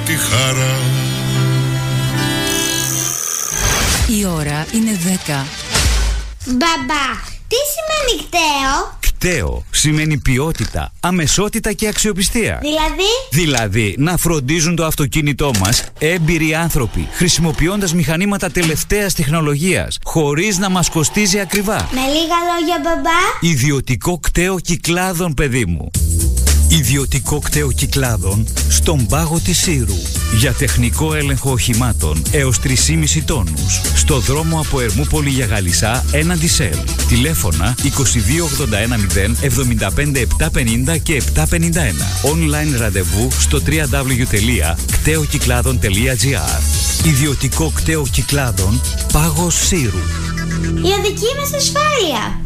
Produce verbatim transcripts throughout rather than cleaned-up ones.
τη χαρά. Η ώρα είναι δέκα. Μπαμπά, τι σημαίνει κταίο? Κταίο σημαίνει ποιότητα, αμεσότητα και αξιοπιστία. Δηλαδή? Δηλαδή να φροντίζουν το αυτοκίνητό μας έμπειροι άνθρωποι, χρησιμοποιώντας μηχανήματα τελευταίας τεχνολογίας, χωρίς να μας κοστίζει ακριβά. Με λίγα λόγια, μπαμπά. Ιδιωτικό κταίο Κυκλάδων, παιδί μου. Ιδιωτικό κταίο Κυκλάδων στον πάγο της Σύρου. Για τεχνικό έλεγχο οχημάτων έως τρία κόμμα πέντε τόνους. Στο δρόμο από Ερμούπολη για Γαλισσά έναντι ΣΕΛ. Τηλέφωνα είκοσι δύο ογδόντα ένα μηδέν εβδομήντα πέντε επτακόσια πενήντα και επτακόσια πενήντα ένα. Online ραντεβού στο double-u double-u double-u τελεία κταίο κυκλάδων τελεία τζι άρ. Ιδιωτικό κταίο Κυκλάδων, πάγος Σύρου. Για δική μας ασφάλεια.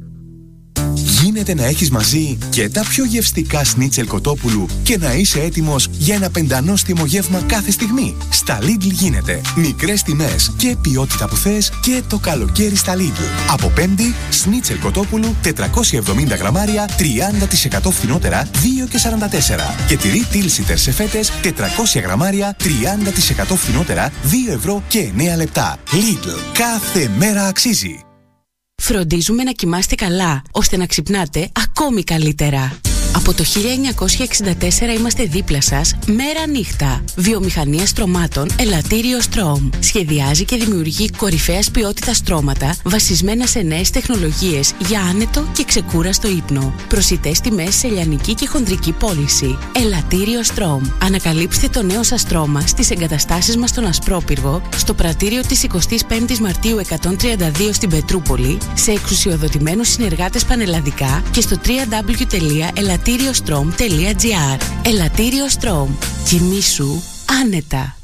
Γίνεται να έχεις μαζί και τα πιο γευστικά σνίτσελ κοτόπουλου και να είσαι έτοιμος για ένα πεντανόστιμο γεύμα κάθε στιγμή. Στα Lidl γίνεται. Μικρές τιμές και ποιότητα που θες και το καλοκαίρι στα Lidl. Από Πέμπτη, σνίτσελ κοτόπουλου τετρακόσια εβδομήντα γραμμάρια, τριάντα τοις εκατό φθηνότερα, δύο και σαράντα τέσσερα. Και τυρί Τίλσιτερ σε φέτες, τετρακόσια γραμμάρια, τριάντα τοις εκατό φθηνότερα, δύο ευρώ και εννέα λεπτά. Lidl. Κάθε μέρα αξίζει. Φροντίζουμε να κοιμάστε καλά, ώστε να ξυπνάτε ακόμη καλύτερα. Από το χίλια εννιακόσια εξήντα τέσσερα είμαστε δίπλα σας, μέρα νύχτα. Βιομηχανία στρωμάτων Ελαττήριο Στρώμ. Σχεδιάζει και δημιουργεί κορυφαίας ποιότητας στρώματα, βασισμένα σε νέες τεχνολογίες για άνετο και ξεκούραστο ύπνο. Προσιτές τιμές σε λιανική και χονδρική πώληση. Ελαττήριο Στρώμ. Ανακαλύψτε το νέο σας στρώμα στις εγκαταστάσεις μας στον Ασπρόπυργο, στο πρατήριο της εικοστής πέμπτης Μαρτίου εκατόν τριάντα δύο στην Πετρούπολη, σε εξουσιοδοτημένους συνεργάτες πανελλαδικά και στο double-u double-u double-u τελεία ελαττήριο στρώμ τελεία τζι άρ. Ελαττήριο Στρώμ. Κοιμήσου άνετα.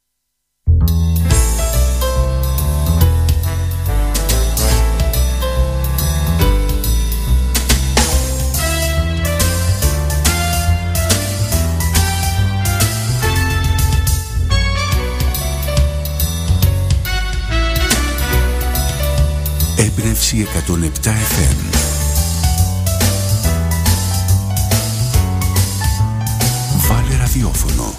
Έμπνευση εκατόν επτά εφ εμ. Βάλε ραδιόφωνο.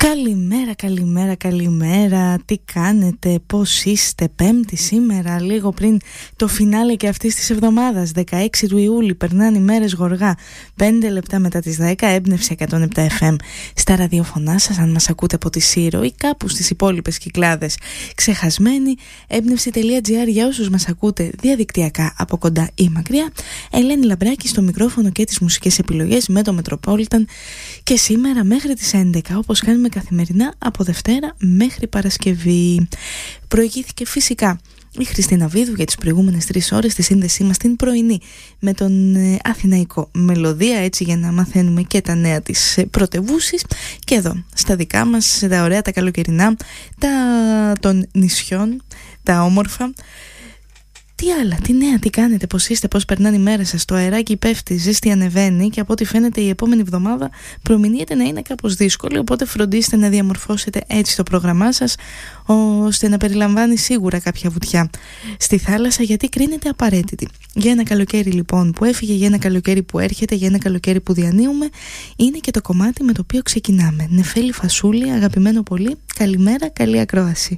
Καλημέρα, καλημέρα, καλημέρα. Τι κάνετε, πώς είστε? Πέμπτη σήμερα, λίγο πριν το φινάλε και αυτής της εβδομάδας, δεκαέξι του Ιούλη. Περνάνε οι μέρες γοργά. Πέντε λεπτά μετά τις δέκα, έμπνευση εκατόν επτά εφ εμ στα ραδιοφωνά σας, αν μας ακούτε από τη Σύρο ή κάπου στις υπόλοιπες Κυκλάδες ξεχασμένοι. έμπνευση.gr για όσους μας ακούτε διαδικτυακά από κοντά ή μακριά. Ελένη Λαμπράκη στο μικρόφωνο και τις μουσικές επιλογές με το Metropolitan. Και σήμερα μέχρι τις έντεκα, όπως κάνουμε καθημερινά από Δευτέρα μέχρι Παρασκευή. Προηγήθηκε φυσικά η Χριστίνα Βίδου για τις προηγούμενες τρεις ώρες στη σύνδεσή μας την πρωινή με τον ε, Αθηναϊκό Μελωδία, έτσι για να μαθαίνουμε και τα νέα της ε, πρωτευούσης, και εδώ στα δικά μας τα ωραία, τα καλοκαιρινά, τα των νησιών, τα όμορφα. Τι άλλα, τι νέα, τι κάνετε, πώς είστε, πώς περνάνε οι μέρες σας? Το αεράκι πέφτει, ζέστη ανεβαίνει και από ό,τι φαίνεται η επόμενη εβδομάδα προμηνύεται να είναι κάπως δύσκολη, οπότε φροντίστε να διαμορφώσετε έτσι το πρόγραμμά σας ώστε να περιλαμβάνει σίγουρα κάποια βουτιά στη θάλασσα, γιατί κρίνεται απαραίτητη. Για ένα καλοκαίρι λοιπόν που έφυγε, για ένα καλοκαίρι που έρχεται, για ένα καλοκαίρι που διανύουμε, είναι και το κομμάτι με το οποίο ξεκινάμε. Νεφέλη Φασούλη, αγαπημένο πολύ, καλημέρα, καλή ακρόαση.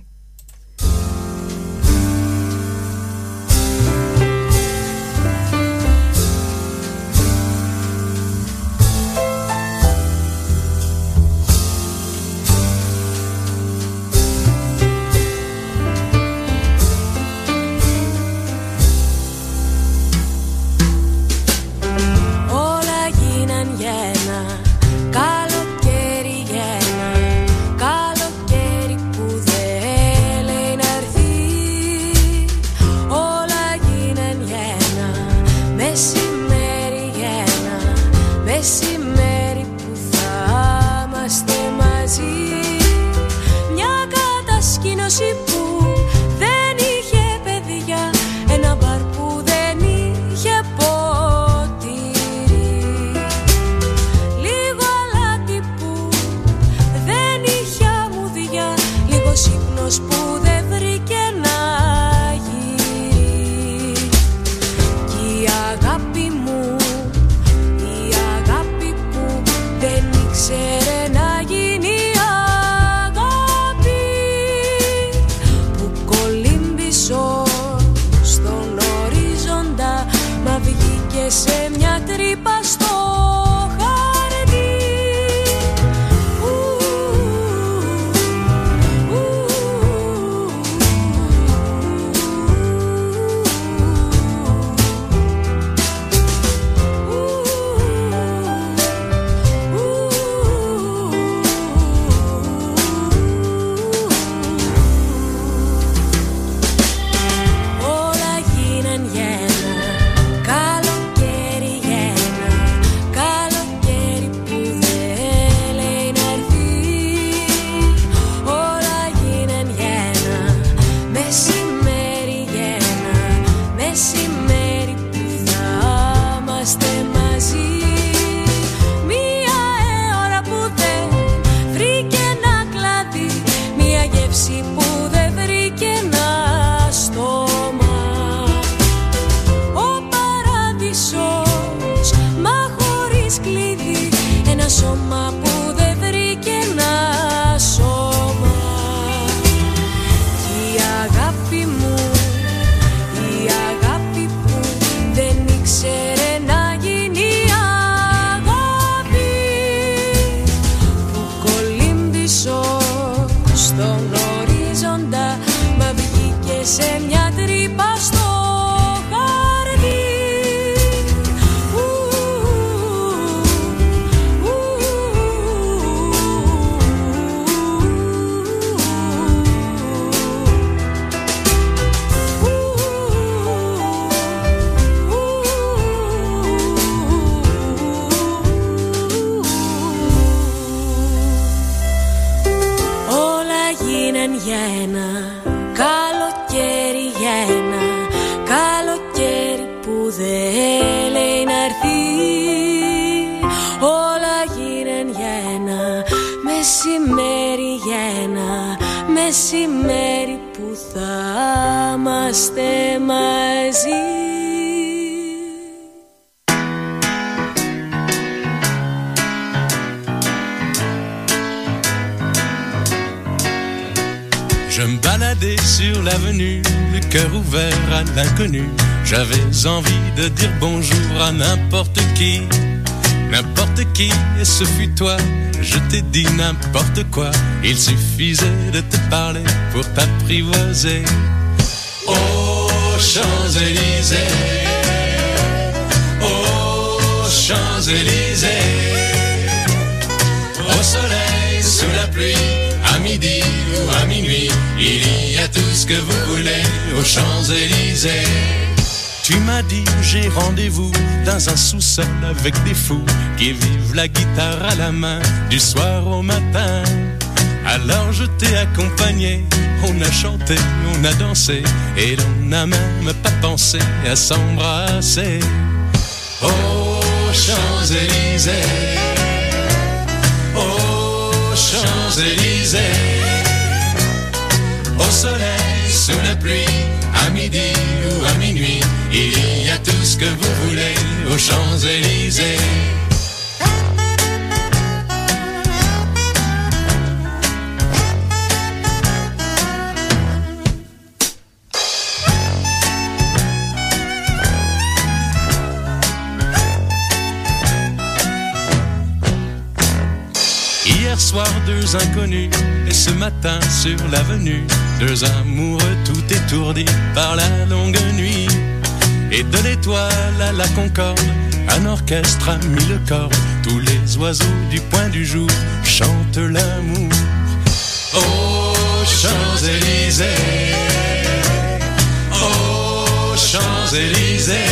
Μεσημέρι που θα είμαστε μαζί. Je me baladais sur l'avenue, le cœur ouvert à l'inconnu. J'avais envie de dire bonjour à n'importe qui, n'importe qui, et ce fut toi. Je t'ai dit n'importe quoi, il suffisait de te parler pour t'apprivoiser. Aux Champs-Élysées, aux Champs-Élysées, au soleil, sous la pluie, à midi ou à minuit, il y a tout ce que vous voulez aux Champs-Élysées. Tu m'as dit j'ai rendez-vous dans un sous-sol avec des fous qui vivent la guitare à la main du soir au matin. Alors je t'ai accompagné, on a chanté, on a dansé et l'on n'a même pas pensé à s'embrasser. Aux Champs-Élysées, aux Champs-Élysées, au soleil, sous la pluie, à midi ou à minuit, il y a tout ce que vous voulez aux Champs-Élysées. Hier soir, deux inconnus, et ce matin sur l'avenue, deux amoureux tout étourdis par la longue nuit. Et de l'étoile à la Concorde, un orchestre a mis le corps. Tous les oiseaux du point du jour chantent l'amour. Aux Champs-Élysées, aux Champs-Élysées,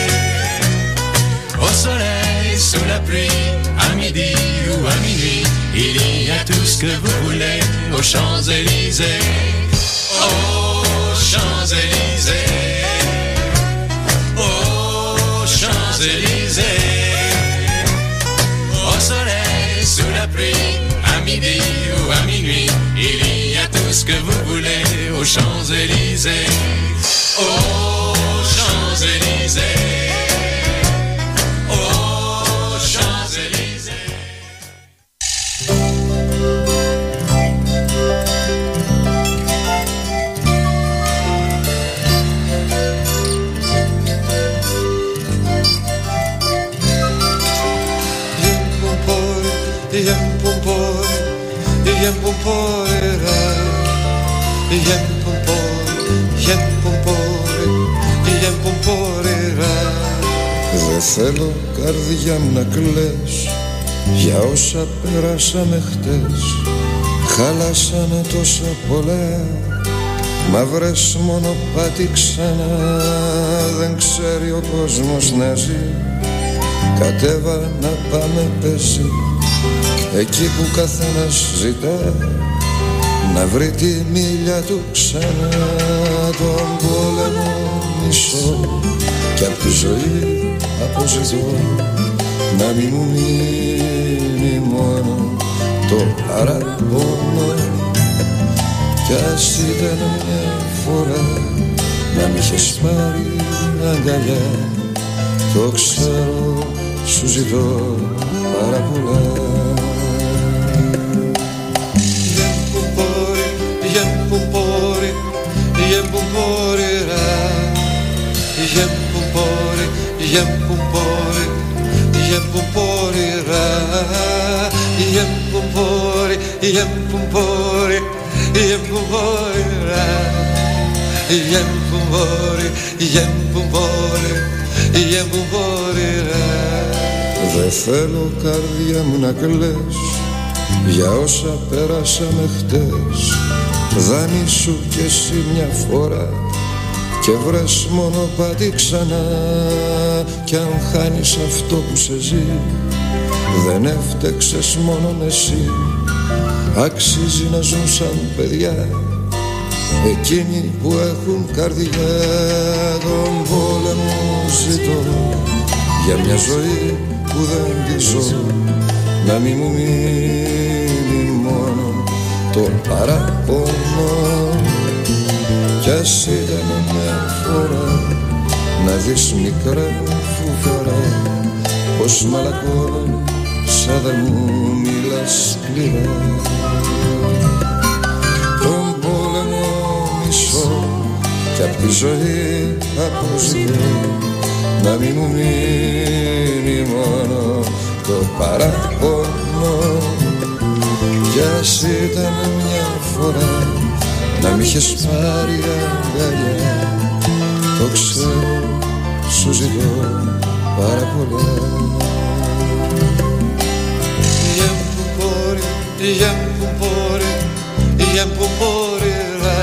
au soleil, sous la pluie, à midi ou à minuit, il y a tout ce que vous voulez aux Champs-Élysées. Aux Champs-Élysées, aux Champs-Élysées, au soleil, sous la pluie, à midi ou à minuit, il y a tout ce que vous voulez aux Champs-Élysées. Aux Champs-Élysées, aux Champs-Élysées. Δεν θέλω καρδιά μου να κλαις για όσα πέρασαμε χτες. Χαλάσανε τόσα πολλά, μα βρες μονοπάτι ξανά. Δεν ξέρει ο κόσμος να ζει, κατέβα να πάμε πέσει εκεί που καθένας ζητά να βρει τη μίλια του ξανά. Τον πόλεμο μισώ κι απ' τη ζωή αποζητώ να μην μου μείνει μόνο το παραπονό. Κι ας ήταν μια φορά να μ' είχες πάρει αγκαλιά, το ξέρω σου ζητώ πάρα πολλά. Δεν θέλω καρδιά μου να κλαις για όσα πέρασαμε χτες. Δανείσου κι εσύ μια φορά και βρες μονοπάτι ξανά. Κι αν χάνεις αυτό που σε ζει, δεν έφτεξες μόνον εσύ. Αξίζει να ζουν σαν παιδιά εκείνοι που έχουν καρδιά. Τον πόλεμο ζητώ για μια ζωή που δεν τη ζω, να μην μου μείνει μόνο το παραπονό. Κι ας ήταν μια φορά να δεις μικρά φουκαρά πως μαλακώνω σαν δεν μου μιλάς σκληρά. Τον πόλεμο τη ζωή αποζητώ, να μην μου μείνει μόνο το παράπονο. Κι ας ήταν μια φορά να μ' είχες πάρει αγκαλιά, το ξέρω, σου ζητώ πάρα πολλά. Yempupori, yempupori,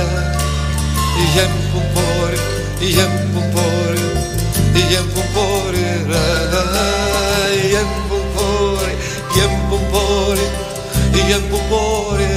yempupori, yempupori, yempupori, yempupori, yempupori, yempupori,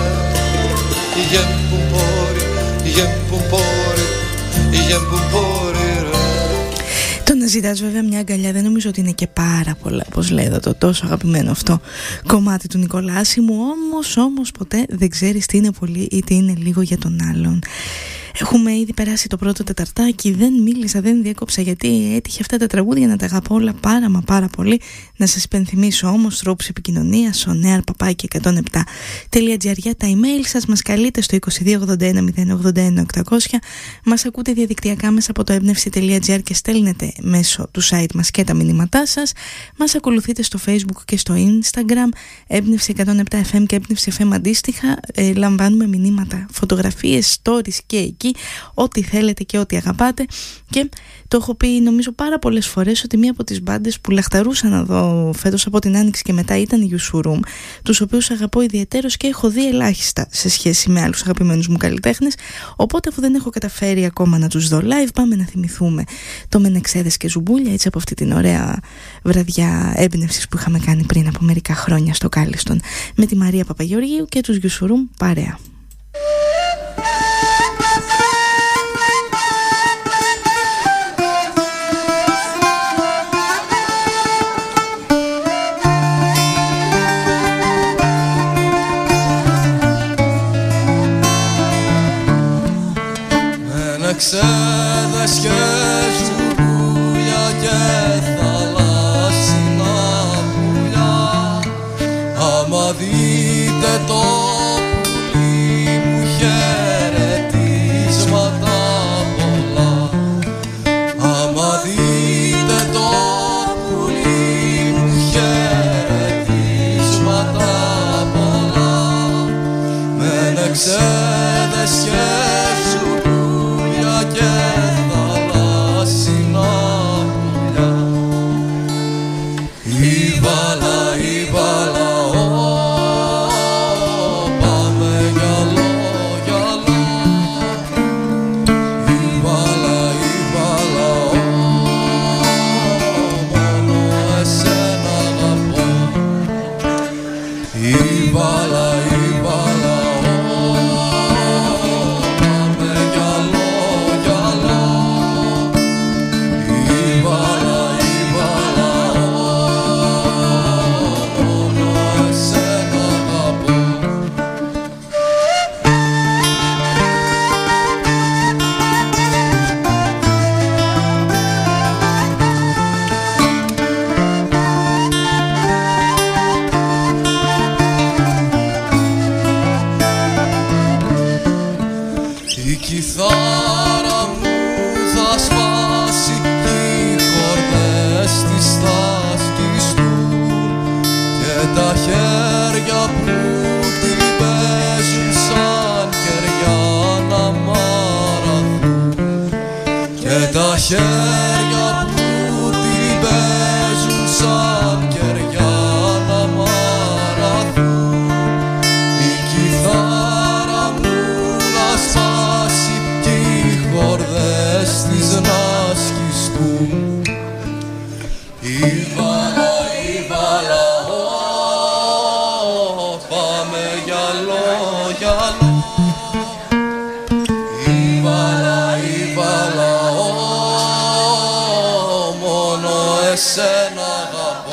yempupori, yempupori, yempupori. Το να ζητάς βέβαια μια αγκαλιά δεν νομίζω ότι είναι και πάρα πολλά, όπως λέει εδώ το τόσο αγαπημένο αυτό κομμάτι του Νικολάση μου. Όμως, όμως ποτέ δεν ξέρεις τι είναι πολύ ή τι είναι λίγο για τον άλλον. Έχουμε ήδη περάσει το πρώτο τεταρτάκι, δεν μίλησα, δεν διέκοψα γιατί έτυχε αυτά τα τραγούδια να τα αγαπώ όλα πάρα μα πάρα πολύ. Να σας υπενθυμίσω όμως τρόπους επικοινωνίας, ο νέαρ παπάκι εκατόν επτά τελεία τζι άρ για τα email σας, μας καλείτε στο είκοσι δύο ογδόντα ένα μηδέν ογδόντα ένα οκτακόσια, μας ακούτε διαδικτυακά μέσα από το έμπνευση τελεία τζι άρ και στέλνετε μέσω του site μας και τα μηνύματά σας, μας ακολουθείτε στο Facebook και στο Instagram, έμπνευση εκατόν επτά εφ εμ και έμπνευση εφ εμ αντίστοιχα, ε, λαμβάνουμε μηνύματα, φωτογραφίες, stories και εκεί, ό,τι θέλετε και ό,τι αγαπάτε. Και το έχω πει νομίζω πάρα πολλές φορές ότι μία από τις μπάντες που λαχταρούσα να δω φέτος από την Άνοιξη και μετά ήταν η Youssou Room, τους οποίους αγαπώ ιδιαιτέρως και έχω δει ελάχιστα σε σχέση με άλλους αγαπημένους μου καλλιτέχνες. Οπότε αφού δεν έχω καταφέρει ακόμα να τους δω live, πάμε να θυμηθούμε το Μενεξέδες και Ζουμπούλια, έτσι από αυτή την ωραία βραδιά έμπνευσης που είχαμε κάνει πριν από μερικά χρόνια στο Κάλιστον με τη Μαρία Παπαγεωργίου και τους Youssou Room παρέα. Μενεξέδες και Ζουμπούλια και θαλάσσινα πουλιά, άμα δείτε το πουλί μου χαιρετίσματα πολλά, άμα δείτε το πουλί μου χαιρετίσματα πολλά. Μενεξέδες και και θαλάσσινα πουλιά, η βάλα, η βάλα, ω, πάμε γυαλό, γυαλό, η βάλα, η βάλα, ω, μόνο εσένα αγαπώ, η βάλα, η βάλα, η κιθάρα μου θα σπάσει κι οι χορδές της θα σκιστούν και τα χέρια που την παίζουν σαν κεριά να μαραθούν, και τα χέρια που την παίζουν σαν κεριά να μαραθούν, η κιθάρα μου να σπάσει κι οι χορδές της να σκιστούν, η βάλα, η βάλα, ω, πάμε γυαλό, γυαλό, η βάλα, η βάλα, ω, μόνο εσένα αγαπώ.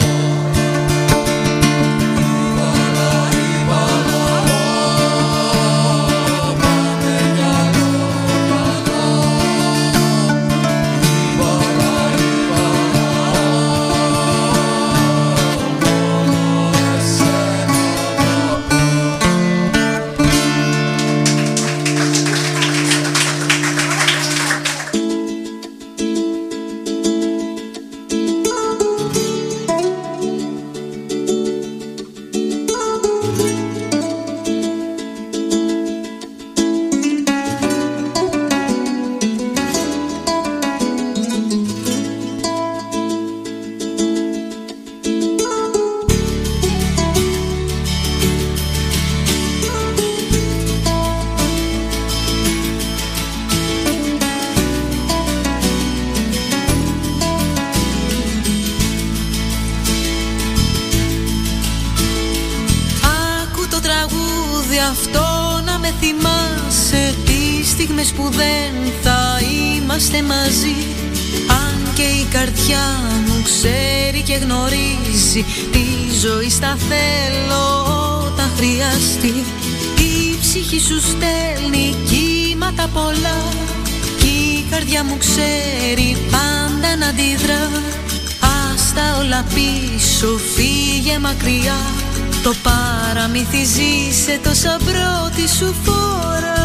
τραγούδι αυτό να με θυμάσαι τις στιγμές που δεν θα είμαστε μαζί. Αν και η καρδιά μου ξέρει και γνωρίζει τη ζωή στα θέλω όταν χρειαστεί. Η ψυχή σου στέλνει κύματα πολλά κι η καρδιά μου ξέρει πάντα να αντιδρά. Άστα όλα πίσω, φύγε μακριά, το παραμύθι ζήσε το σαν πρώτη σου φορά.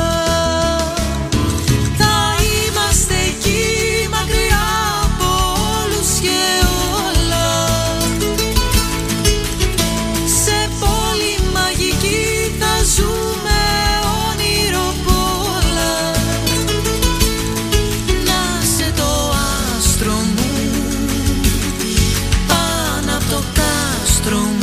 Θα είμαστε εκεί μακριά από όλους και όλα, σε πόλη μαγική θα ζούμε όνειρο πολλά. Να σε το άστρο μου πάνω από το κάστρο μου,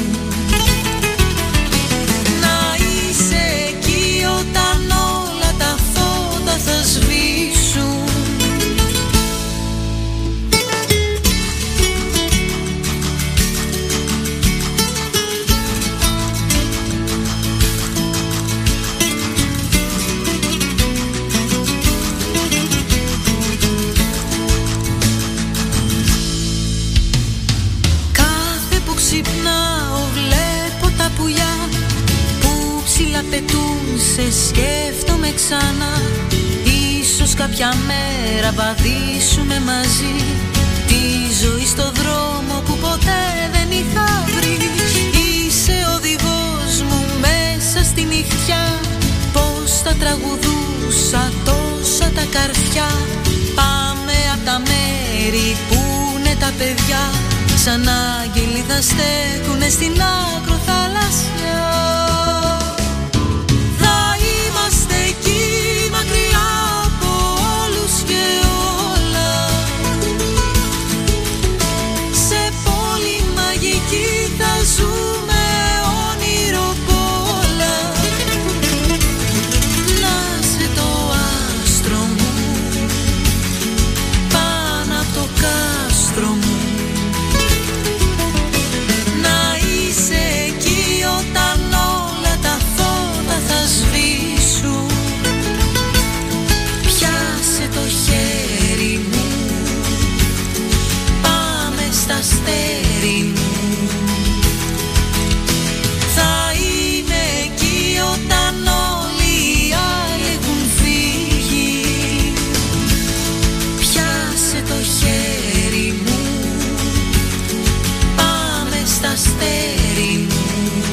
πετούσε, σκέφτομαι ξανά. Ίσως κάποια μέρα βαδίσουμε μαζί τη ζωή στο δρόμο που ποτέ δεν είχα βρει. Είσαι οδηγός μου μέσα στη νυχτιά, πως τα τραγουδούσα τόσα τα καρφιά. Πάμε απ' τα μέρη που είναι τα παιδιά, σαν άγγελοι θα στέκουνε στην άκρο θάλασσια. Ζούμε όνειρο πολλά. Να σε το άστρο μου πάνω από το κάστρο μου, να είσαι εκεί όταν όλα τα φώτα θα σβήσουν. Πιάσε το χέρι μου, πάμε στα αστέρι μου. Αστέρι μου.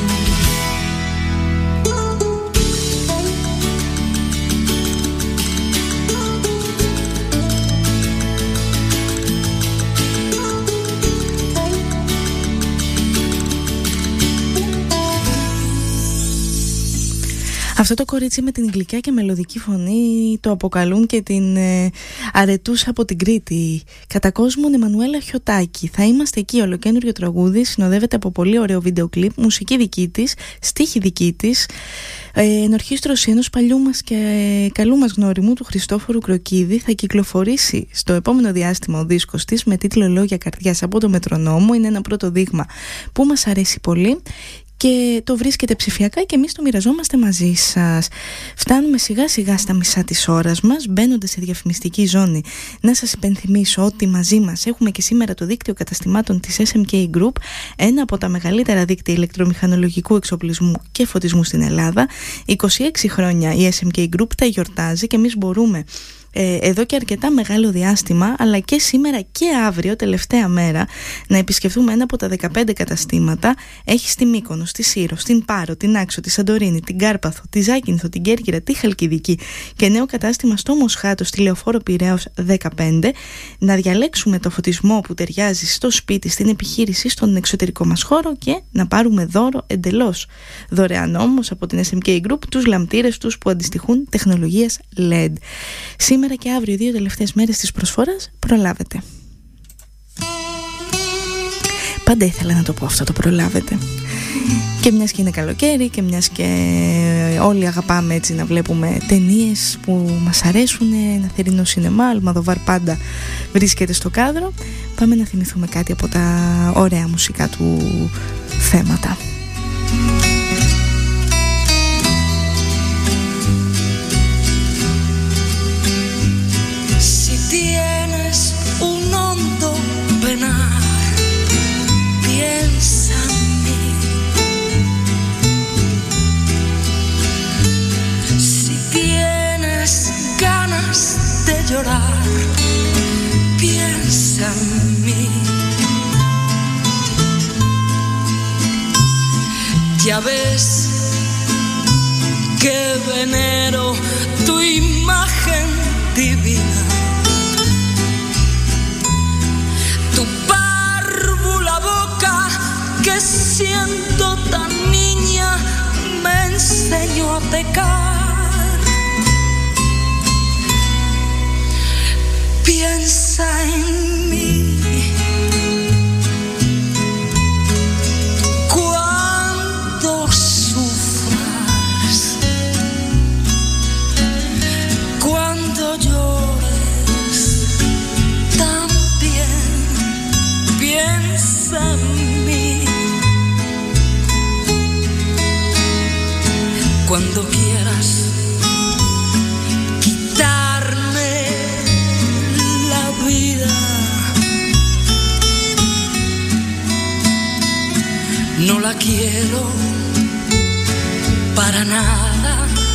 Αυτό το κορίτσι με την γλυκιά και μελωδική φωνή το αποκαλούν και την ε, αρετούσα από την Κρήτη. Κατά κόσμον Εμμανουέλα Χιωτάκη. Θα είμαστε εκεί, ολοκαίνουργιο τραγούδι, συνοδεύεται από πολύ ωραίο βίντεο κλιπ, μουσική δική της, στίχη δική της, ε, ενορχήστρωση ενός παλιού μας και ε, καλού μας γνώριμου του Χριστόφορου Κροκίδη. Θα κυκλοφορήσει στο επόμενο διάστημα ο δίσκος της με τίτλο Λόγια Καρδιάς από το Μετρονόμο. Είναι ένα πρώτο δείγμα που μας αρέσει πολύ και το βρίσκεται ψηφιακά και εμείς το μοιραζόμαστε μαζί σας. Φτάνουμε σιγά σιγά στα μισά της ώρας μας, μπαίνοντας σε διαφημιστική ζώνη. Να σας υπενθυμίσω ότι μαζί μας έχουμε και σήμερα το δίκτυο καταστημάτων της ες εμ κέι Group, ένα από τα μεγαλύτερα δίκτυα ηλεκτρομηχανολογικού εξοπλισμού και φωτισμού στην Ελλάδα. είκοσι έξι χρόνια η ες εμ κέι Group τα γιορτάζει και εμείς μπορούμε Ε, εδώ και αρκετά μεγάλο διάστημα, αλλά και σήμερα και αύριο, τελευταία μέρα, να επισκεφθούμε ένα από τα δεκαπέντε καταστήματα. Έχει στη Μύκονο, στη Σύρο, στην Πάρο, την Άξο, τη Σαντορίνη, την Κάρπαθο, τη Ζάκυνθο, την Κέρκυρα, τη Χαλκιδική και νέο κατάστημα στο Μοσχάτο, στη Λεωφόρο Πειραιώς δεκαπέντε. Να διαλέξουμε το φωτισμό που ταιριάζει στο σπίτι, στην επιχείρηση, στον εξωτερικό μας χώρο και να πάρουμε δώρο εντελώς δωρεάν όμως από την ες εμ κέι Group τους λαμπτήρες τους που αντιστοιχούν τεχνολογίας ελ ι ντι. Σήμερα και αύριο, οι δύο τελευταίες μέρες της προσφοράς, προλάβετε. Πάντα ήθελα να το πω αυτό, το προλάβετε. Και μιας και είναι καλοκαίρι και μιας και όλοι αγαπάμε έτσι να βλέπουμε ταινίες που μας αρέσουν, ένα θερινό σινεμά, Αλμαδοβάρ πάντα βρίσκεται στο κάδρο. Πάμε να θυμηθούμε κάτι από τα ωραία μουσικά του θέματα. Ya ves que venero tu imagen divina, tu párvula boca que siendo tan niña me enseñó a pecar. Piensa en mí cuando sufras, cuando llores también. Piensa en mí cuando quieras quitarme la vida. No la quiero para nada,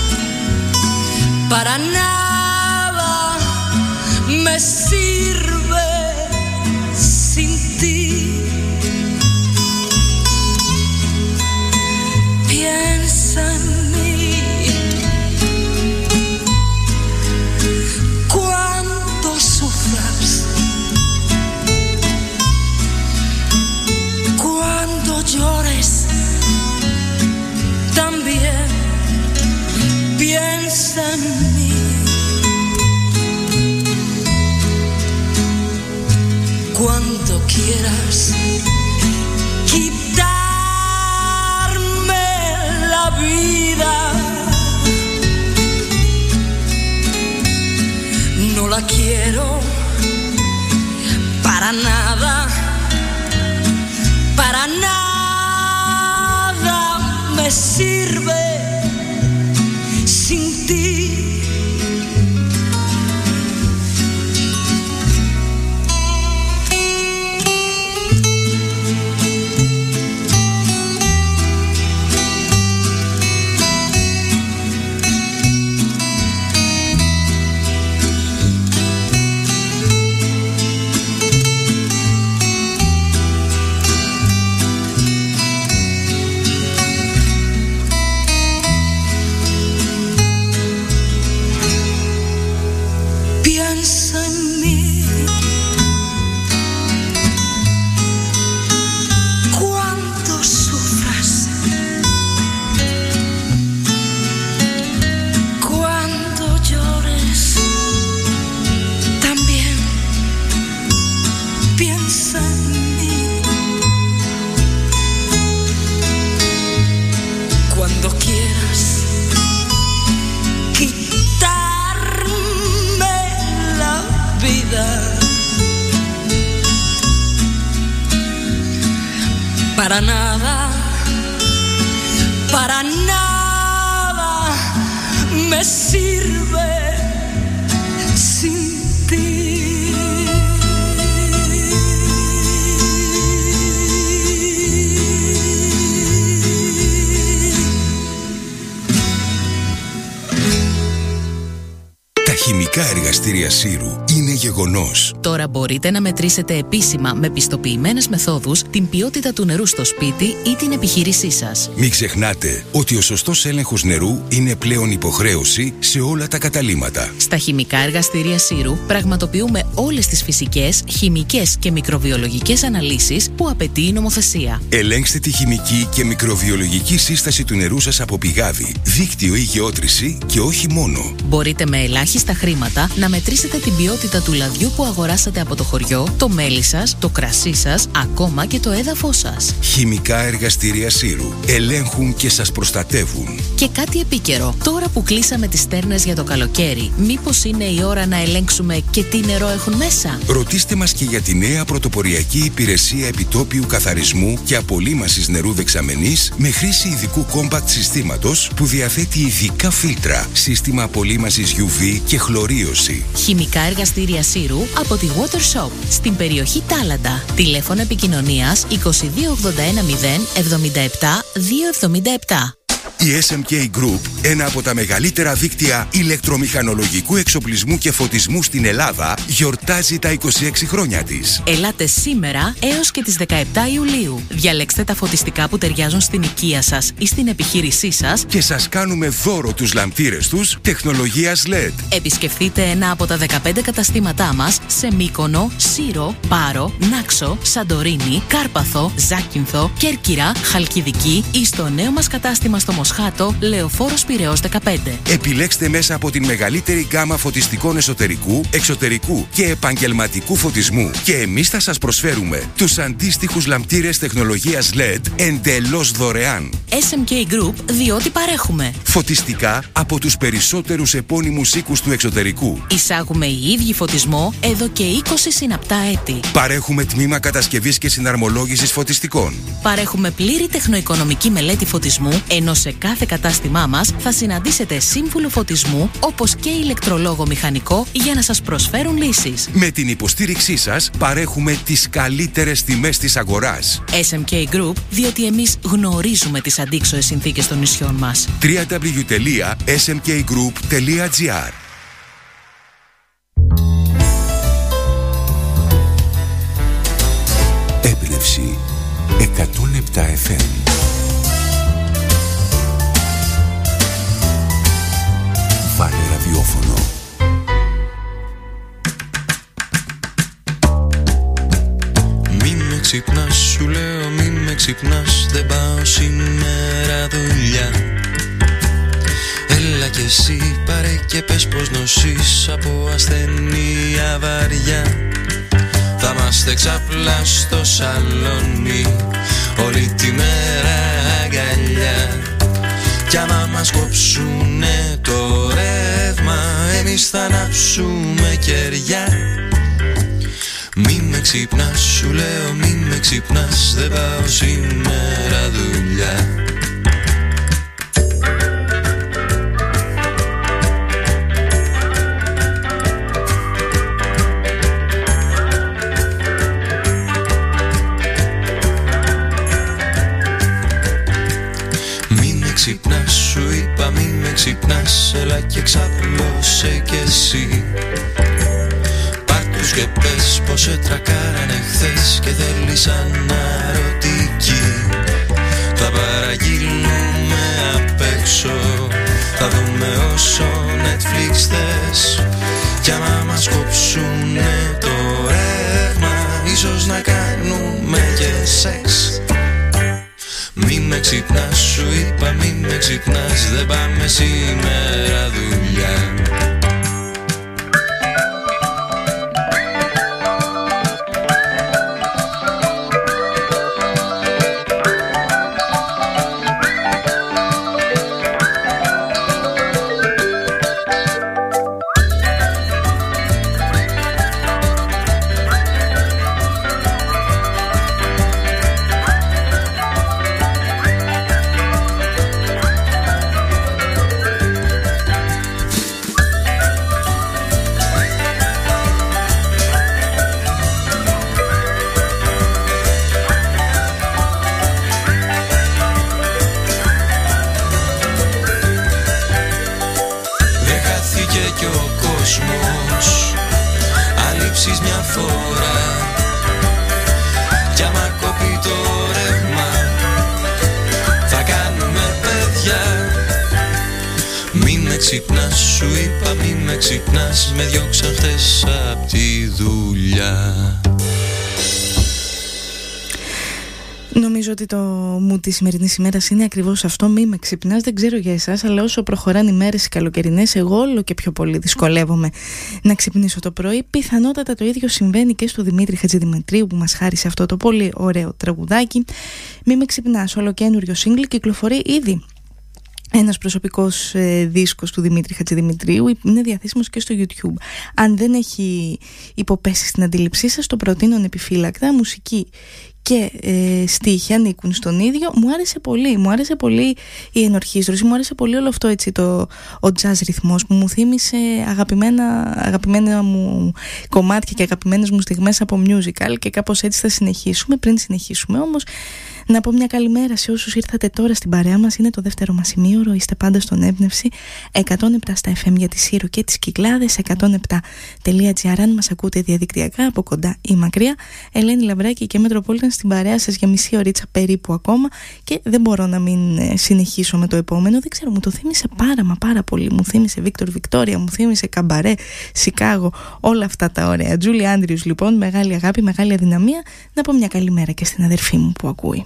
para nada me sirve sin ti. Piensa en mí cuando sufras, cuando llores también. Piensa en mí cuando quieras quitarme la vida. No la quiero para nada, para nada me sirve sin ti. Para nada, para nada me sirve sin ti. Τα χημικά εργαστήρια Σύρου είναι γεγονός. Τώρα μπορείτε να μετρήσετε επίσημα με πιστοποιημένες μεθόδους την ποιότητα του νερού στο σπίτι ή την επιχείρησή σας. Μην ξεχνάτε ότι ο σωστός έλεγχος νερού είναι πλέον υποχρέωση σε όλα τα καταλύματα. Στα χημικά εργαστήρια Σύρου πραγματοποιούμε όλες τις φυσικές, χημικές και μικροβιολογικές αναλύσεις που απαιτεί η νομοθεσία. Ελέγξτε τη χημική και μικροβιολογική σύσταση του νερού σας από πηγάδι, δίκτυο ή γεώτρηση και όχι μόνο. Μπορείτε με ελάχιστα χρήματα να μετρήσετε την ποιότητα του λαδιού που αγοράσατε από το χωριό, το μέλι σας, το κρασί σας, ακόμα και το έδαφος σας. Χημικά εργαστήρια Σύρου ελέγχουν και σας προστατεύουν. Και κάτι επίκαιρο. Τώρα που κλείσαμε τις στέρνες για το καλοκαίρι, μήπως είναι η ώρα να ελέγξουμε και τι νερό έχουν μέσα? Ρωτήστε μας και για τη νέα πρωτοποριακή υπηρεσία επιτόπιου καθαρισμού και απολύμασης νερού δεξαμενής με χρήση ειδικού compact συστήματος που διαθέτει ειδικά φίλτρα, σύστημα απολύμασης γιου βι και χλωρίωση. Χημικά εργαστήρια Σύρου από τη Water Shop στην περιοχή Τάλαντα. Τηλέφωνο επικοινωνίας είκοσι δύο ογδόντα ένα μηδέν εβδομήντα επτά διακόσια εβδομήντα επτά. Η ες εμ κέι Group ένα από τα μεγαλύτερα δίκτυα ηλεκτρομηχανολογικού εξοπλισμού και φωτισμού στην Ελλάδα, γιορτάζει τα είκοσι έξι χρόνια της. Ελάτε σήμερα έως και τις δεκαεπτά Ιουλίου. Διαλέξτε τα φωτιστικά που ταιριάζουν στην οικία σας ή στην επιχείρησή σας και σας κάνουμε δώρο τους λαμπτήρες τους τεχνολογίας ελ ι ντι. Επισκεφτείτε ένα από τα δεκαπέντε καταστήματά μας σε Μύκονο, Σύρο, Πάρο, Νάξο, Σαντορίνη, Κάρπαθο, Ζάκυνθο, Κέρκυρα, Χαλκιδική ή στο νέο μας κατάστημα στο Μοσχάτο, Λεωφόρος Πειραιώς δεκαπέντε. Επιλέξτε μέσα από την μεγαλύτερη γκάμα φωτιστικών εσωτερικού, εξωτερικού και επαγγελματικού φωτισμού και εμείς θα σας προσφέρουμε τους αντίστοιχους λαμπτήρες τεχνολογίας ελ ι ντι εντελώς δωρεάν. ες εμ κέι Group, διότι παρέχουμε φωτιστικά από τους περισσότερους επώνυμους οίκους του εξωτερικού. Εισάγουμε οι ίδιοι φωτισμό εδώ και είκοσι συναπτά έτη. Παρέχουμε τμήμα κατασκευής και συναρμολόγησης φωτιστικών. Παρέχουμε πλήρη τεχνοοικονομική μελέτη φωτισμού, ενώ σε κάθε κατάστημά μας θα συναντήσετε σύμβουλο φωτισμού όπως και ηλεκτρολόγο μηχανικό για να σας προσφέρουν λύσεις. Με την υποστήριξή σας παρέχουμε τις καλύτερες τιμές της αγοράς. ες εμ κέι Group, διότι εμείς γνωρίζουμε τις αντίξωες συνθήκες των νησιών μας. double-u double-u double-u τελεία ες εμ κέι group τελεία τζι άρ. Έμπνευση εκατόν επτά εφ εμ. Βάλε ραδιόφωνο. Μη με ξυπνάς, σου λέω μη με ξυπνάς, δεν πάω σήμερα δουλειά. Έλα κι εσύ πάρε και πες πως νοσείς από ασθενεία βαριά. Θα είμαστε ξαπλά στο σαλόνι όλη τη μέρα αγκαλιά. Κι άμα μας κόψουνε το ρεύμα, εμείς θα ανάψουμε κεριά. Μη με ξυπνάς, σου λέω μη με ξυπνάς, δεν πάω σήμερα δουλειά. Ξυπνάς, σου είπα μη με ξυπνάς, έλα και ξαπλώσε κι εσύ. Πάρ' τους και πες πως σε τρακάρανε χθες και θέλεις αναρωτική. Θα παραγγείλουμε απ' έξω, θα δούμε όσο Netflix θες. Κι άμα μας κόψουνε το ρεύμα, ίσως να κάνουμε και σεξ. Μη με ξυπνάς, σου είπα μη με ξυπνάς, δεν πάμε σήμερα δουλειά. Ξυπνάς, σου είπα μη με ξυπνάς, με διώξαν χθες απ' τη δουλειά. Νομίζω ότι το μου τη σημερινή ημέρα είναι ακριβώς αυτό. Μη με ξυπνάς, δεν ξέρω για εσάς, αλλά όσο προχωράνε οι μέρες οι καλοκαιρινές, εγώ όλο και πιο πολύ δυσκολεύομαι να ξυπνήσω το πρωί. Πιθανότατα το ίδιο συμβαίνει και στο Δημήτρη Χατζηδημητρίου που μας χάρισε αυτό το πολύ ωραίο τραγουδάκι. Μη με ξυπνάς, ολοκαίνουριο σύγκλι, κυκλοφορεί ήδη ένας προσωπικός ε, δίσκος του Δημήτρη Χατζηδημητρίου, είναι διαθέσιμος και στο YouTube. Αν δεν έχει υποπέσει στην αντίληψή σας, το προτείνω ανεπιφύλακτα. Μουσική και ε, στίχοι ανήκουν στον ίδιο. Μου άρεσε πολύ, μου άρεσε πολύ η ενορχήστρωση, μου άρεσε πολύ όλο αυτό έτσι, το, ο jazz ρυθμός που μου θύμισε αγαπημένα, αγαπημένα μου κομμάτια και αγαπημένες μου στιγμές από musical, και κάπως έτσι θα συνεχίσουμε. Πριν συνεχίσουμε όμως, Να πω μια καλημέρα σε όσους ήρθατε τώρα στην παρέα μας. Είναι το δεύτερο μας ημίωρο, είστε πάντα στον έμπνευση. εκατόν επτά στα εφ εμ για τη Σύρο και τις Κυκλάδες, εκατόν επτά τελεία τζι άρ αν μας ακούτε διαδικτυακά από κοντά ή μακριά. Ελένη Λαμπράκη και Μετροπόλιταν στην παρέα σας για μισή ωρίτσα περίπου ακόμα, και δεν μπορώ να μην συνεχίσω με το επόμενο. Δεν ξέρω, μου το θύμισε πάρα μα πάρα πολύ. Μου θύμισε Βίκτορ Βικτόρια, μου θύμισε Καμπαρέ, Σικάγο, όλα αυτά τα ωραία. Τζούλι Άντριους λοιπόν, μεγάλη αγάπη, μεγάλη αδυναμία. Να πω μια καλημέρα και στην αδερφή μου που ακούει.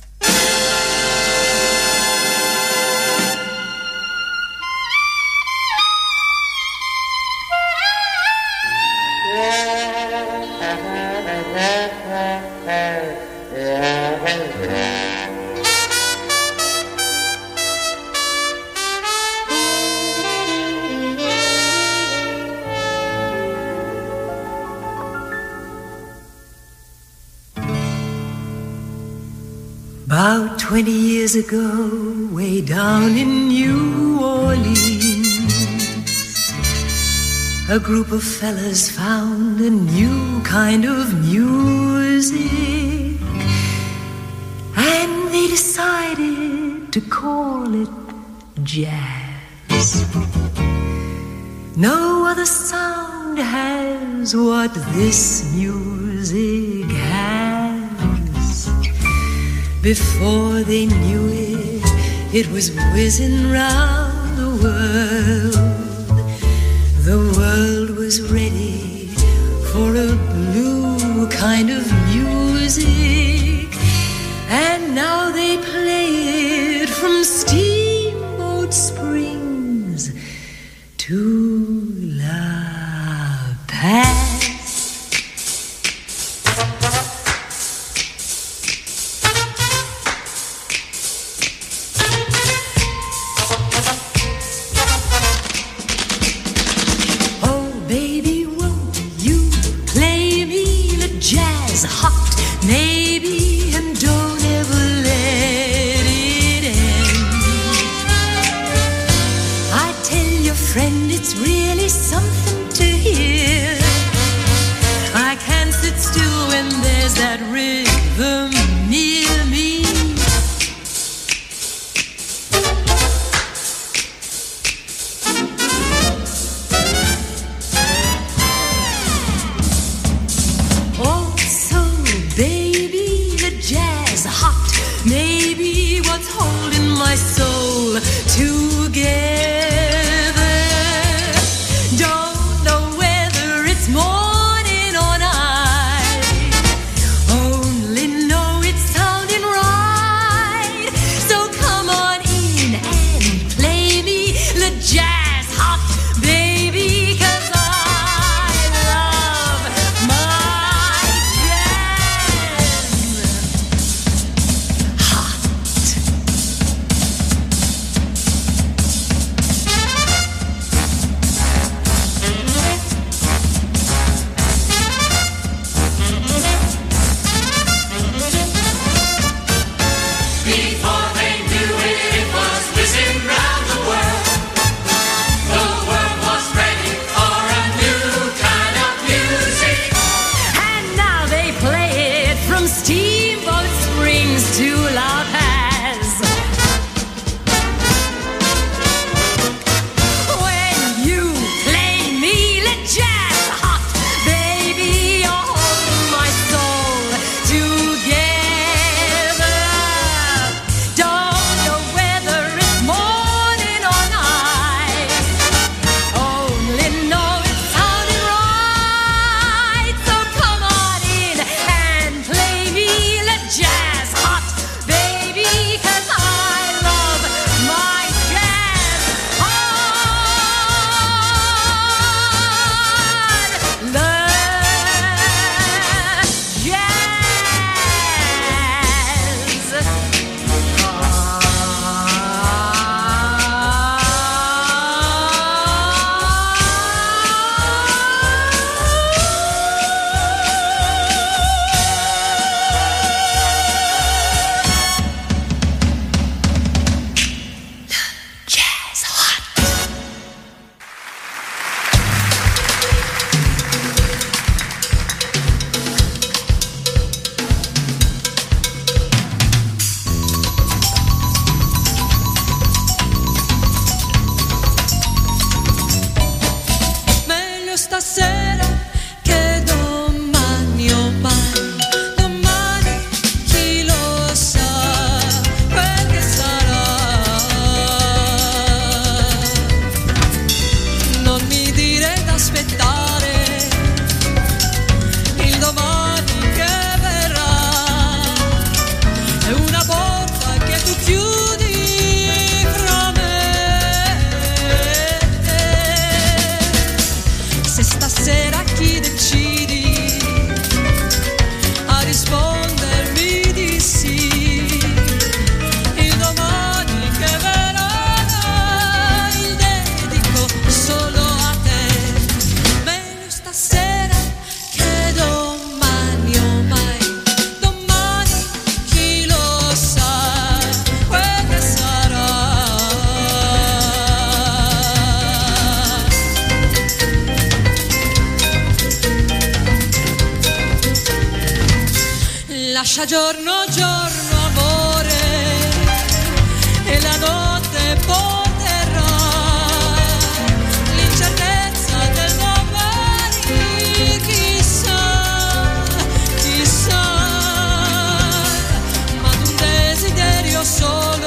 About twenty years ago, way down in New Orleans, a group of fellas found a new kind of music, and they decided to call it jazz. No other sound has what this music has. Before they knew it, it was whizzing round the world. The world was ready for a blue kind of music, and now they play it from Steamboat Springs to La Paz. Hot, maybe, and don't ever let it end. I tell your friend it's really something to hear. I can't sit still when there's that rhythm near me. Maybe what's holding my soul together. Don't know whether it's morning or night. Only know it's sounding lascia giorno giorno amore e la notte porterà l'incertezza del domani, chissà, chissà, ma un desiderio solo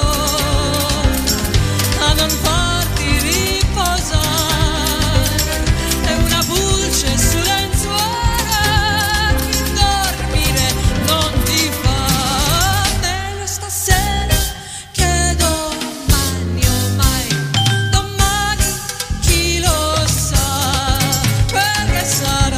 a non farti riposare è una pulce su lenzuola che dormire non ti fa. Meglio stasera che domani o mai, domani chi lo sa quel che sarà.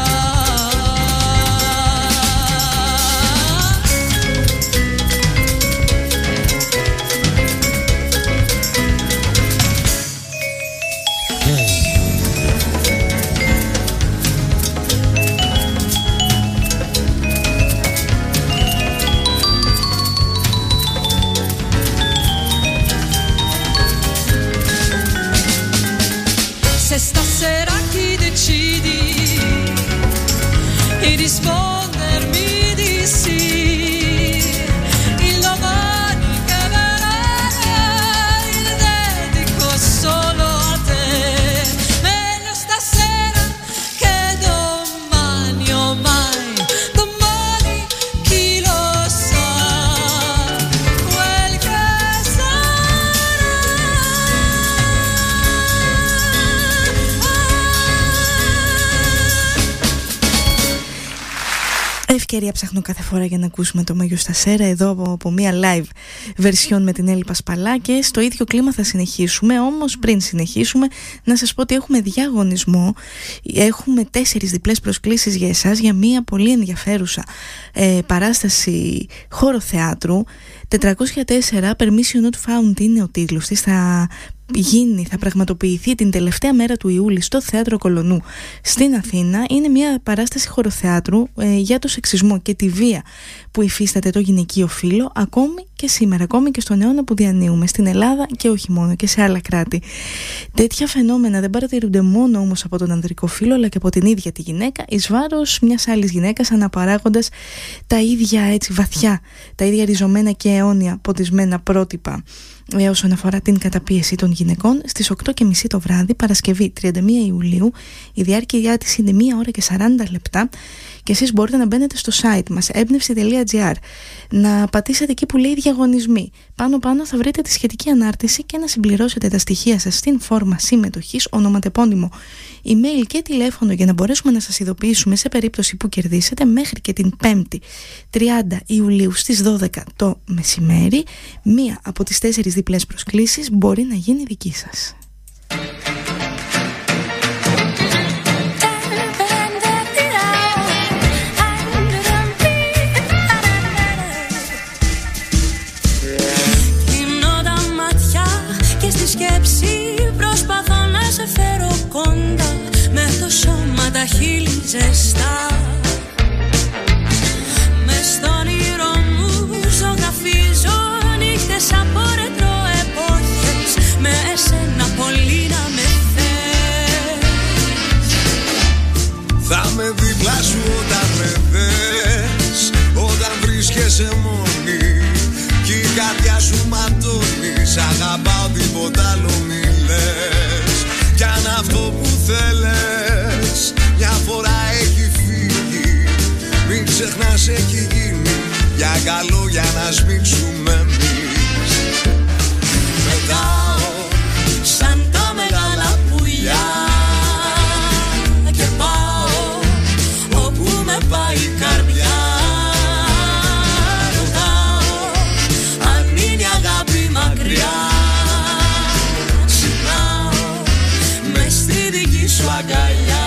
Se stasera ti decidi di rispondermi di sì, il domani che verrà il dedico solo a te. Meglio stasera che domani o mai, domani chi lo sa quel che Ευκαιρία ψάχνω κάθε φορά για να ακούσουμε το Μέγιο Στασέρα εδώ από, από μια live version με την Έλλη Πασπαλά και στο ίδιο κλίμα θα συνεχίσουμε. Όμως πριν συνεχίσουμε να σας πω ότι έχουμε διαγωνισμό, έχουμε τέσσερις διπλές προσκλήσεις για εσάς για μια πολύ ενδιαφέρουσα ε, παράσταση χώρο θεάτρου. τετρακόσια τέσσερα Permission Not Found είναι ο τίτλος της. Θα γίνει, θα πραγματοποιηθεί την τελευταία μέρα του Ιούλη στο Θέατρο Κολονού στην Αθήνα. Είναι μια παράσταση χωροθεάτρου ε, για το σεξισμό και τη βία που υφίσταται το γυναικείο φύλο ακόμη και σήμερα, ακόμη και στον αιώνα που διανύουμε στην Ελλάδα και όχι μόνο και σε άλλα κράτη. Τέτοια φαινόμενα δεν παρατηρούνται μόνο όμως από τον ανδρικό φύλο αλλά και από την ίδια τη γυναίκα εις βάρος μιας άλλης γυναίκας, αναπαράγοντας τα ίδια έτσι βαθιά, τα ίδια ριζωμένα και αιώνια ποτισμένα πρότυπα ε, όσον αφορά την καταπίεση των γυναικών. Στις οκτώ και μισή το βράδυ, Παρασκευή τριάντα μία Ιουλίου, η διάρκεια της είναι μία ώρα και σαράντα λεπτά και εσείς μπορείτε να μπαίνετε στο site μας έμπνευση τελεία τζι άρ, να πατήσετε εκεί που λέει διαγωνισμοί. Πάνω πάνω θα βρείτε τη σχετική ανάρτηση και να συμπληρώσετε τα στοιχεία σας στην φόρμα συμμετοχής, ονοματεπώνυμο, email και τηλέφωνο για να μπορέσουμε να σας ειδοποιήσουμε σε περίπτωση που κερδίσετε μέχρι και την πέμπτη τριάντα Ιουλίου στις δώδεκα το μεσημέρι. Μία από τις τέσσερις διπλές προσκλήσεις μπορεί να γίνει δική σας. Προσπαθώ να σε φέρω κοντά με το σώμα τα χείλη ζεστά. Μες στον όνειρο μου ζωγραφίζω νύχτες από ρετρό εποχές. Με εσένα πολύ να με θες. Θα με δίπλα σου όταν με δες, όταν βρίσκεσαι μόνη κι η καρδιά σου ματώνει. Σ' αγαπάω, τίποτα άλλο μη λες. Κι αν αυτό που θέλες μια φορά έχει φύγει, μην ξεχνάς έχει γίνει για καλό, για να σμίξουμε εμείς. Πετάω σαν τα μεγάλα πουλιά και πάω όπου με πάει η καρδιά. Σου αγκαλιά.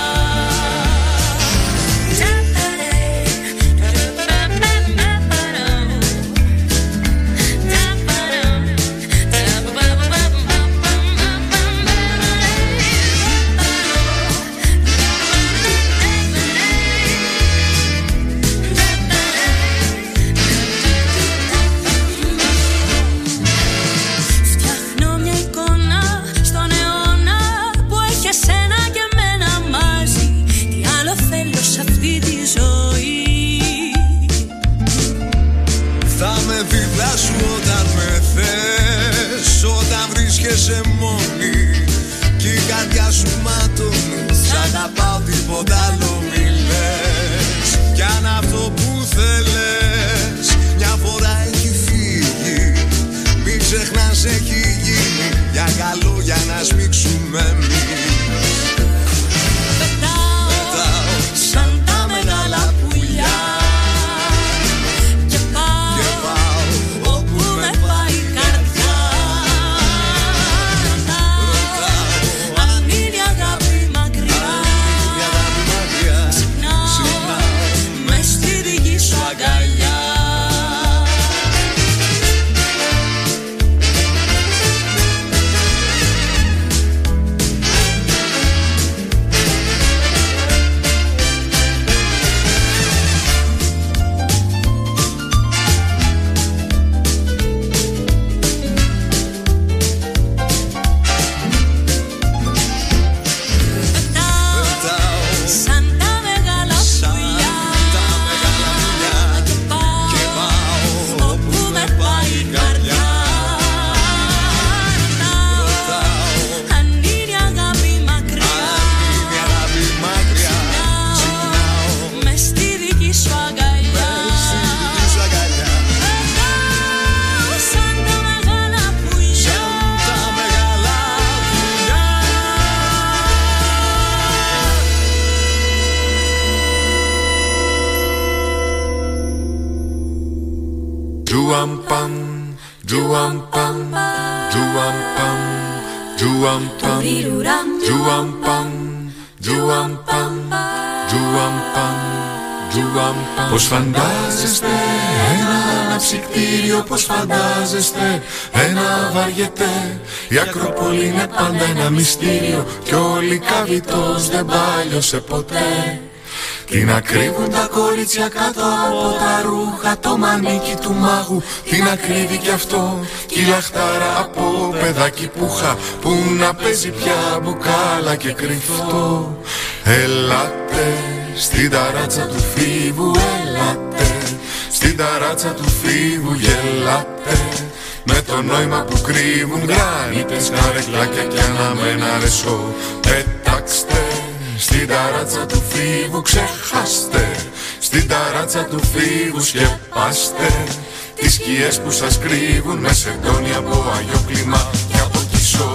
pam, juam pam, juam pam, juam pam, juam pam, juam pam, juam pam, juam pam. Πώς φαντάζεστε ένα αναψυκτήριο, πώς φαντάζεστε ένα βαριετέ. Η Ακρόπολη είναι πάντα ένα μυστήριο κι όλη καβιτός δεν πάλιωσε ποτέ. Τι να κρύβουν τα κορίτσια κάτω από τα ρούχα, το μανίκι του μάγου, τι να κρύβει κι αυτό, κι η λαχτάρα από παιδάκι πουχα, που να παίζει πια μπουκάλα και κρυφτό. Ελάτε στην ταράτσα του φίβου, ελάτε στην ταράτσα του φίβου, γελάτε με το νόημα που κρύβουν γράνιτες, καρεκλάκια κι αναμένα ρεσό. Πετάξτε στην ταράτσα του φίβου, ξεχάστε στην ταράτσα του φίβου, σκεπάστε τις σκιές που σας κρύβουν με σεντόνι από αγιόκλημα και από κισό.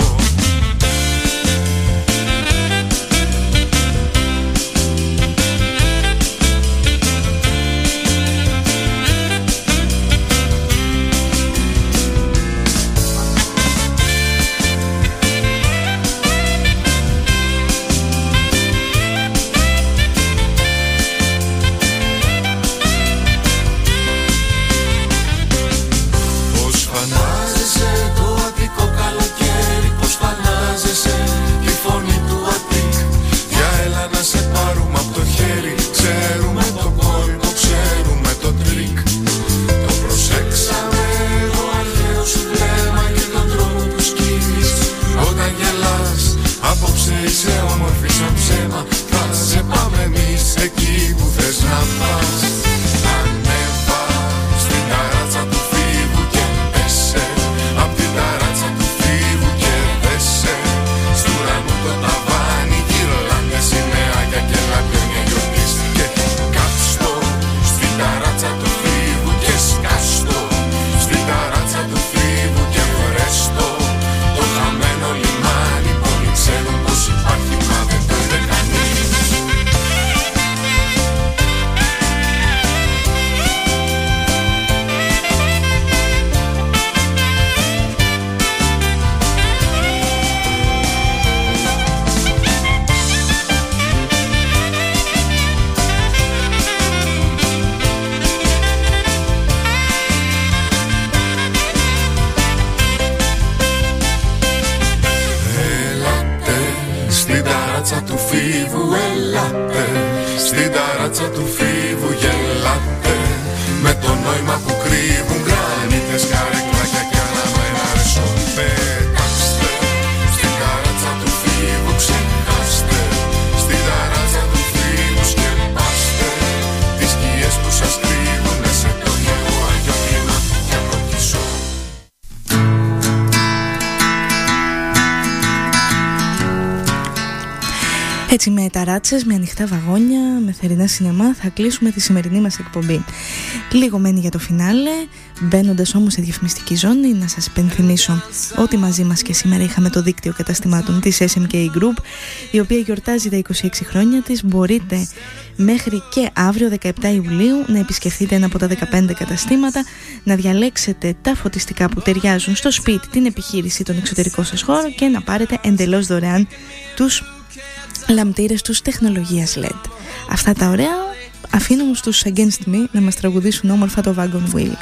Έτσι με ταράτσες, με ανοιχτά βαγόνια, με θερινά σινεμά θα κλείσουμε τη σημερινή μας εκπομπή. Λίγο μένει για το φινάλε, μπαίνοντας όμως σε διαφημιστική ζώνη να σας υπενθυμίσω ότι μαζί μας και σήμερα είχαμε το δίκτυο καταστημάτων της ες εμ κέι Group, η οποία γιορτάζει τα είκοσι έξι χρόνια της. Μπορείτε μέχρι και αύριο δεκαεπτά Ιουλίου να επισκεφτείτε ένα από τα δεκαπέντε καταστήματα, να διαλέξετε τα φωτιστικά που ταιριάζουν στο σπίτι, την επιχείρηση, τον εξωτερικό σας χώρο και να πάρετε εντελώς δωρεάν τους λαμπτήρες τους τεχνολογίας ελ ι ντι. Αυτά τα ωραία αφήνω μου στους Against Me να μας τραγουδήσουν όμορφα το Wagon Wheel.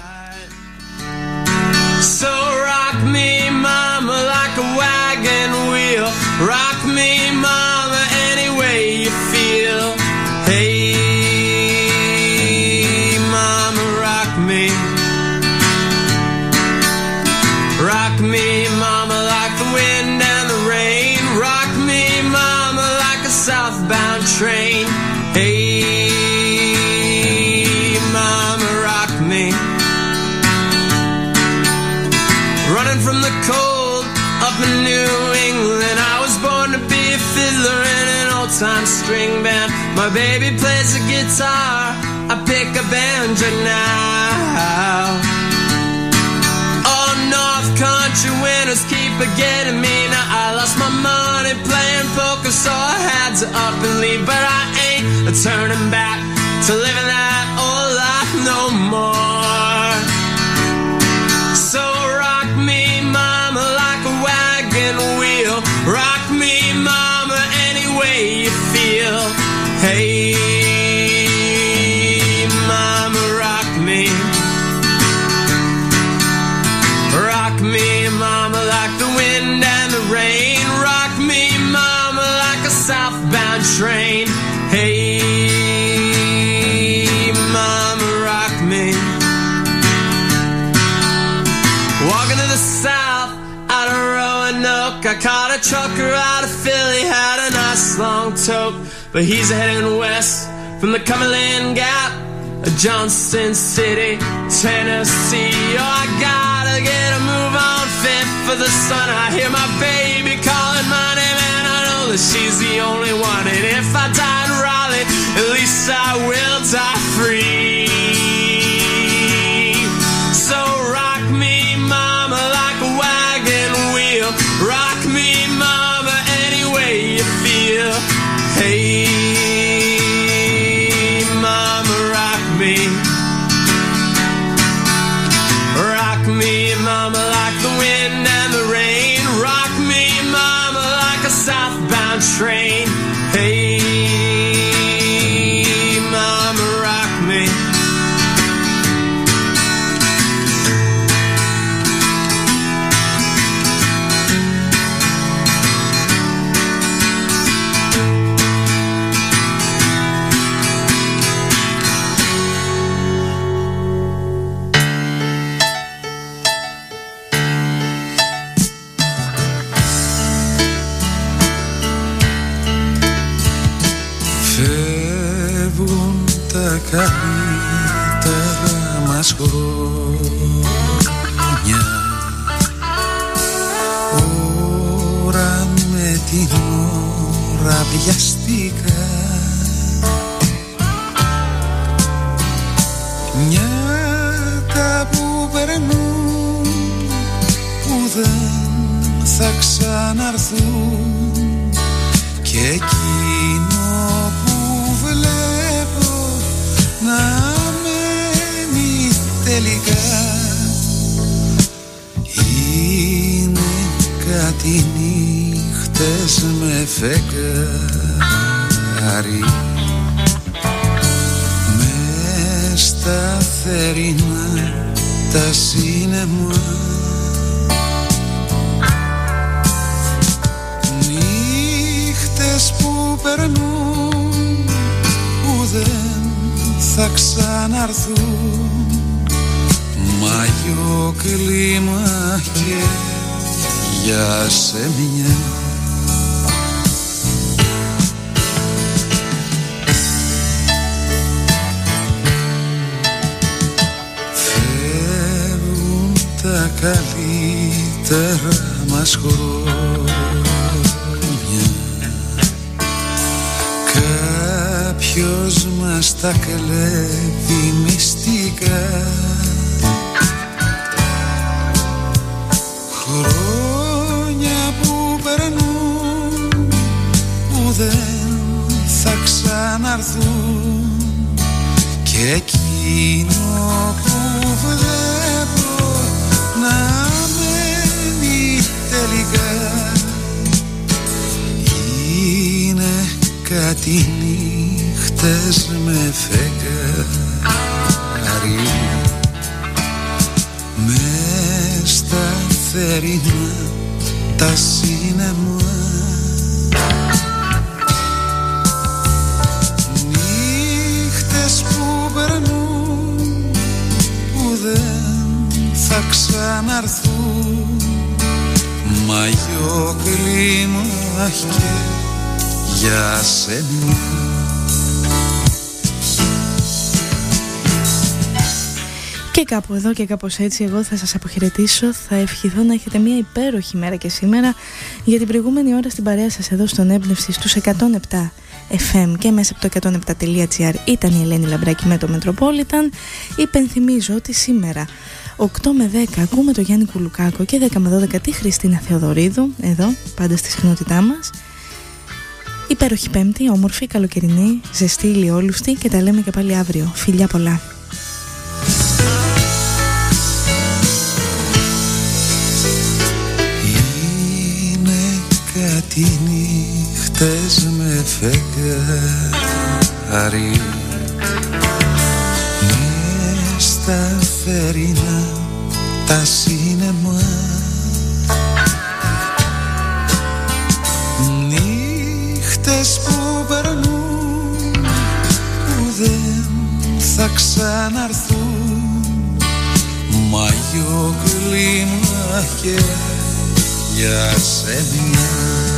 So rock me mama like a wagon wheel, rock me mama any way you feel. Hey mama rock me, rock me mama like the wind and the rain, rock me mama like a southbound train. Hey mama rock me, running from the cold up in New England. I was born to be a fiddler in an old-time string band. My baby plays the guitar, I pick a banjo now. Oh, North Country winters keep getting me. Now I lost my money playing poker, so I had to up and leave. But I ain't turning back to living that old life no more. train. Hey, mama, rock me. Walking to the south, out of Roanoke, I caught a trucker out of Philly, had a nice long tote, but he's heading west from the Cumberland Gap, Johnson City, Tennessee. Oh, I gotta get a move on, fit for the sun. I hear my baby calling my name, and I know that she's the only one. And if I die in Raleigh, at least I will die free. So rock me, mama, like a wagon wheel. Rock me, mama, any way you feel. Hey, mama, rock me. Rock me, mama, like the wind and the rain. Rock me, mama, like a southbound train. Hey, mama, rock me. Καλύτερα μας χρόνια, ώρα με την ώρα βιαστικά, νιάτα που περνούν που δεν θα ξαναρθούν, και εκείνο που βλέπω να μένει τελικά είναι κάτι νύχτες με φεγγάρι, μες στα θερινά τα σίνεμα, νύχτες που περνούν που δεν θα ξαναρθούν, μαγιό κλίμα και για σε μια. Φεύγουν τα καλύτερα μας χρόνια, κάποιος μας τα κλέβει μυστικά, χρόνια που περνούν που δεν θα ξαναρθούν, και εκείνο που βλέπω να μένει τελικά είναι κάτι νύχτες με φεγγάρι, μες στα θερινά τα σίνεμα, νύχτες που περνούν που δεν θα ξαναρθούν, μαγιό κλίμα και για σένα. Και κάπου εδώ και κάπως έτσι εγώ θα σας αποχαιρετήσω. Θα ευχηθώ να έχετε μια υπέροχη μέρα και σήμερα. Για την προηγούμενη ώρα στην παρέα σας εδώ στον Έμπνευση στους εκατόν επτά εφ εμ και μέσα από το εκατόν επτά τελεία τζι άρ ήταν η Ελένη Λαμπράκη με το Metropolitan. Υπενθυμίζω ότι σήμερα οκτώ με δέκα ακούμε το Γιάννη Κουλουκάκο και δέκα με δώδεκα τη Χριστίνα Θεοδωρίδου, εδώ πάντα στη συχνότητά μας. Υπέροχη Πέμπτη, όμορφη, καλοκαιρινή, ζεστή, ηλιόλουστη, και τα λέμε και πάλι αύριο. Φιλιά πολλά. Είναι κάτι νύχτες με φεγγάρι, μες στα θερινά τα σίνεμα, νύχτες που περνούν, που δεν θα ξαναρθούν. Μαγιό κλίμα και για σένα.